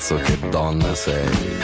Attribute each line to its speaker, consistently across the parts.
Speaker 1: Catenazzo, che donna sei.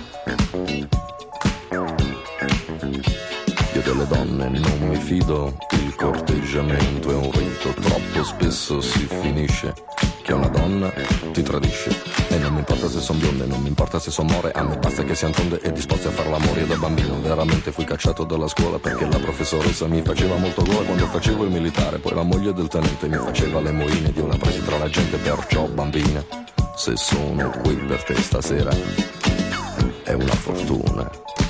Speaker 1: Io delle donne non mi fido, il corteggiamento è un rito, troppo spesso si finisce che una donna ti tradisce. E non mi importa se son bionde, non mi importa se son more, a me basta che siano tonde e disposte a far l'amore. Io da bambino veramente fui cacciato dalla scuola perché la professoressa mi faceva molto gola quando facevo il militare. Poi la moglie del tenente mi faceva le moine ed io la presi tra la gente, perciò bambina, se sono qui per te stasera è una fortuna.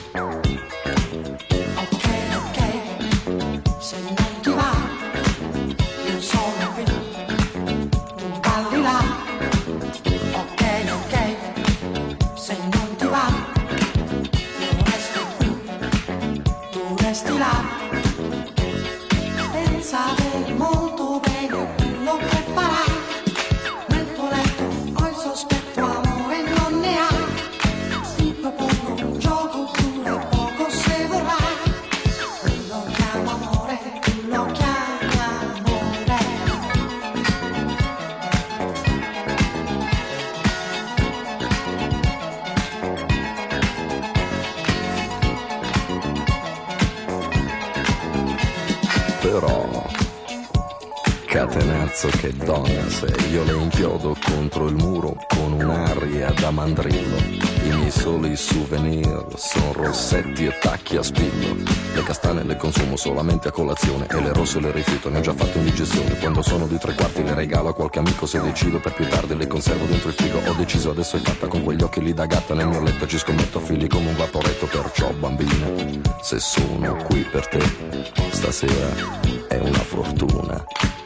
Speaker 1: Però, Catenazzo, che donna sei. Io le inchiodo contro il muro con un'aria da mandrillo. I miei soli souvenir sono rossetti e tacchi a spillo. Le castane le consumo solamente a colazione e le rosse le rifiuto, ne ho già fatto indigestione. Quando sono di 3/4 le regalo a qualche amico, se decido per più tardi le conservo dentro il frigo. Ho deciso, adesso è fatta, con quegli occhi lì da gatta nel mio letto ci scommetto fili come un vaporetto. Perciò bambina, se sono qui per te stasera è una fortuna.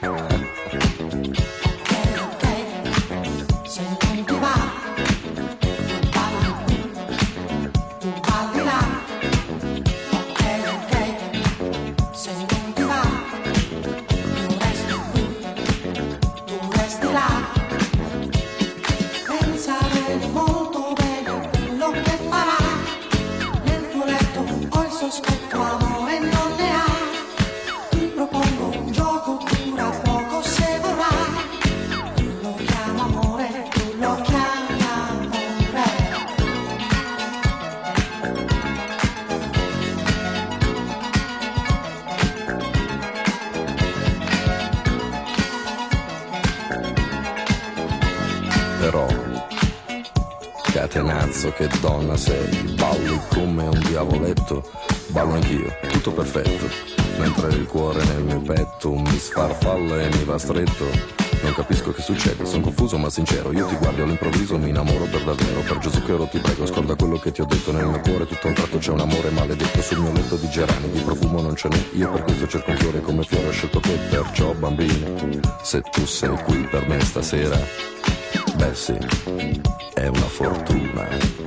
Speaker 1: Però, Catenazzo, che donna sei. Balli come un diavoletto, ballo anch'io, tutto perfetto. Mentre il cuore nel mio petto mi sfarfalla e mi va stretto. Non capisco che succede, sono confuso ma sincero. Io ti guardo all'improvviso, mi innamoro per davvero. Per Gesù ti prego, scorda quello che ti ho detto. Nel mio cuore tutto a un tratto c'è un amore maledetto. Sul mio letto di gerani, di profumo non ce n'è. Io per questo cerco un fiore come fiore ho scelto te. Perciò bambina, se tu sei qui per me stasera, beh sì, è una fortuna.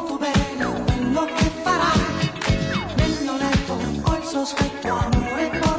Speaker 2: Sospetto amore.